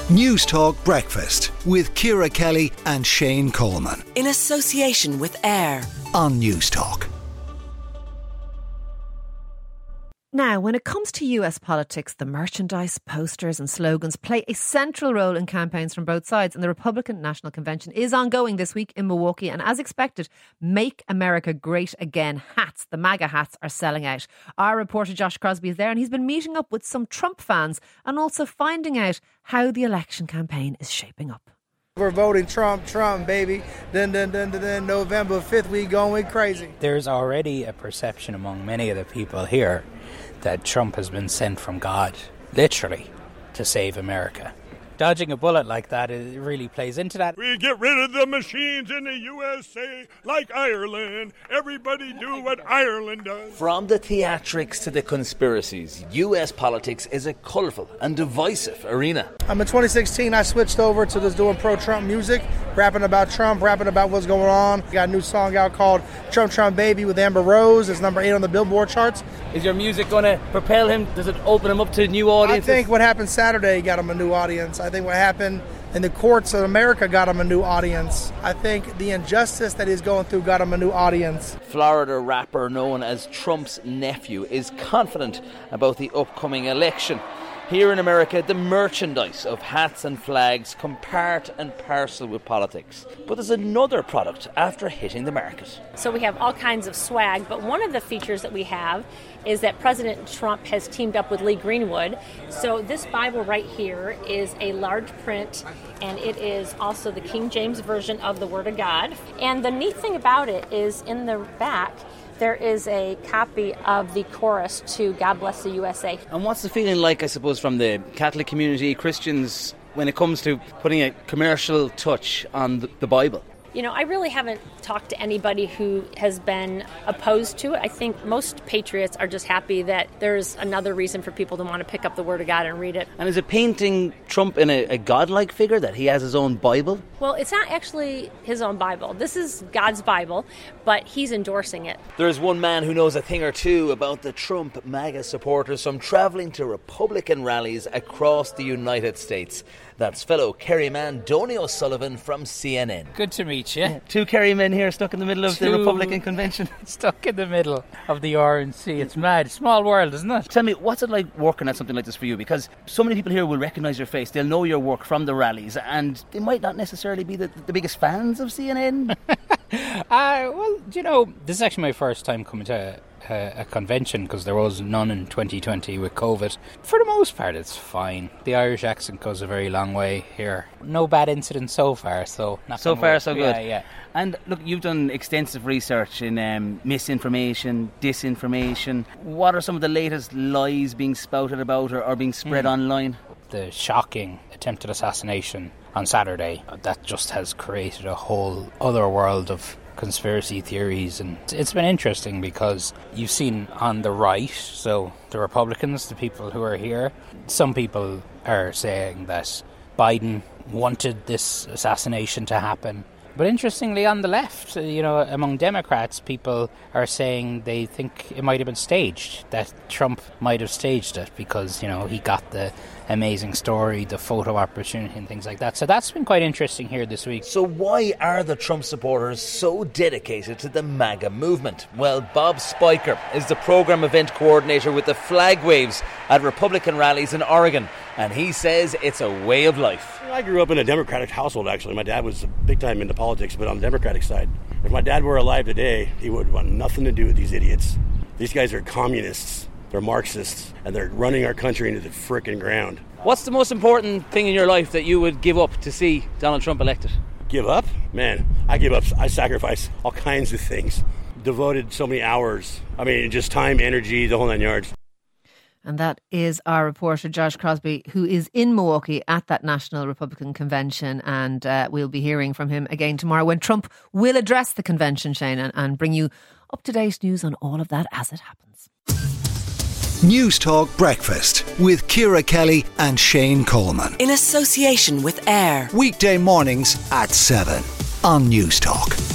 News Talk Breakfast with Ciara Kelly and Shane Coleman. In association with AIR On News Talk. Now, when it comes to US politics, the merchandise, posters and slogans play a central role in campaigns from both sides, and the Republican National Convention is ongoing this week in Milwaukee, and as expected, Make America Great Again hats, the MAGA hats, are selling out. Our reporter Josh Crosby is there, and he's been meeting up with some Trump fans and also finding out how the election campaign is shaping up. We're voting Trump, baby. Then November 5th, we going crazy. There's already a perception among many of the people here that Trump has been sent from God, literally, to save America. Dodging a bullet like that, it really plays into that. We get rid of the machines in the USA like Ireland. Everybody do what Ireland does. From the theatrics to the conspiracies, US politics is a colourful and divisive arena. In 2016, I switched over to just doing pro-Trump music, rapping about Trump, rapping about what's going on. Got a new song out called Trump Baby with Amber Rose. It's number 8 on the Billboard charts. Is your music going to propel him? Does it open him up to new audiences? I think what happened Saturday got him a new audience. I think what happened in the courts of America got him a new audience. I think the injustice that he's going through got him a new audience. Florida rapper known as Trump's nephew is confident about the upcoming election. Here in America, the merchandise of hats and flags come part and parcel with politics. But there's another product after hitting the market. So we have all kinds of swag, but one of the features that we have is that President Trump has teamed up with Lee Greenwood. So this Bible right here is a large print, and it is also the King James Version of the Word of God. And the neat thing about it is in the back, there is a copy of the chorus to God Bless the USA. And what's the feeling like, I suppose, from the Catholic community, Christians, when it comes to putting a commercial touch on the Bible? You know, I really haven't talked to anybody who has been opposed to it. I think most patriots are just happy that there's another reason for people to want to pick up the Word of God and read it. And is it painting Trump in a godlike figure, that he has his own Bible? Well, it's not actually his own Bible. This is God's Bible, but he's endorsing it. There's one man who knows a thing or two about the Trump MAGA supporters from travelling to Republican rallies across the United States. That's fellow Kerry man Donny O'Sullivan from CNN. Good to meet you. Two Kerry men here stuck in the middle of the Republican convention. Stuck in the middle of the RNC. It's mad. Small world, isn't it? Tell me, what's it like working at something like this for you? Because so many people here will recognise your face. They'll know your work from the rallies, and they might not necessarily be the biggest fans of CNN. Well, you know, this is actually my first time coming to a convention, because there was none in 2020 with COVID. For the most part, it's fine. The Irish accent goes a very long way here. No bad incidents so far, so so far so good. Yeah. And look, you've done extensive research in misinformation, disinformation. What are some of the latest lies being spouted about or being spread online? The shocking attempted assassination on Saturday, that just has created a whole other world of conspiracy theories, and it's been interesting because you've seen on the right, so the Republicans, the people who are here, some people are saying that Biden wanted this assassination to happen. But interestingly, on the left, you know, among Democrats, people are saying they think it might have been staged, that Trump might have staged it because, you know, he got the amazing story, the photo opportunity and things like that. So that's been quite interesting here this week. So why are the Trump supporters so dedicated to the MAGA movement? Well, Bob Spiker is the program event coordinator with the flag waves at Republican rallies in Oregon, and he says it's a way of life. I grew up in a Democratic household, actually. My dad was big time into politics, but on the Democratic side. If my dad were alive today, he would want nothing to do with these idiots. These guys are communists. They're Marxists, and they're running our country into the frickin' ground. What's the most important thing in your life that you would give up to see Donald Trump elected? Give up? Man, I give up. I sacrifice all kinds of things. Devoted so many hours. I mean, just time, energy, the whole 9 yards. And that is our reporter, Josh Crosby, who is in Milwaukee at that National Republican Convention. And we'll be hearing from him again tomorrow when Trump will address the convention, Shane, and bring you up-to-date news on all of that as it happens. News Talk Breakfast with Ciara Kelly and Shane Coleman. In association with AIR. Weekday mornings at 7 on News Talk.